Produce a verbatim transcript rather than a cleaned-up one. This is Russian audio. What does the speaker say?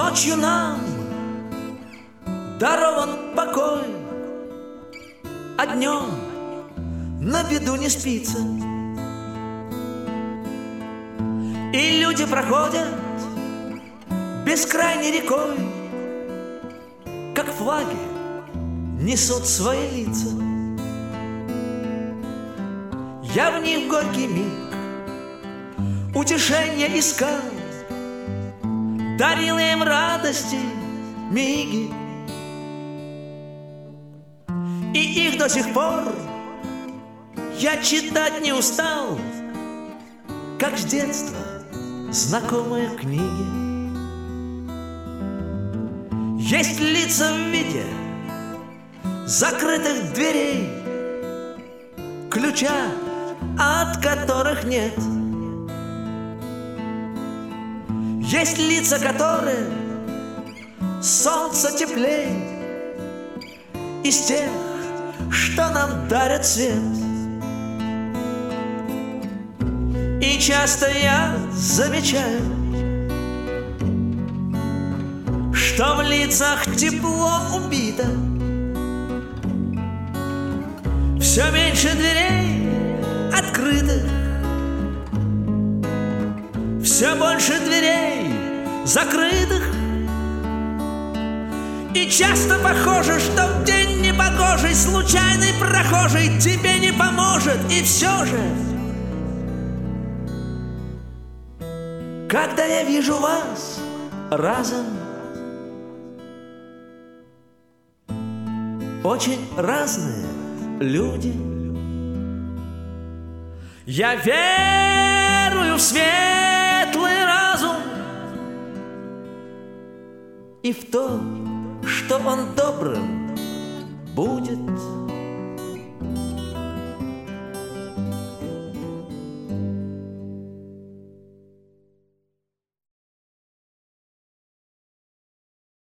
Ночью нам дарован покой, а днем на беду не спится. И люди проходят бескрайней рекой, как флаги несут свои лица. Я в них горький миг утешения искал, дарил им радости миги. И их до сих пор я читать не устал, как с детства знакомые книги. Есть лица в виде закрытых дверей, ключа от которых нет. Есть лица, которые солнце теплей из тех, что нам дарят свет. И часто я замечаю, что в лицах тепло убито. Все меньше дверей открытых, все больше дверей закрытых. И часто похоже, что в день непогожий случайный прохожий тебе не поможет. И все же, когда я вижу вас разом, очень разные люди, я верую в светлый разум и в то, что он добрым будет.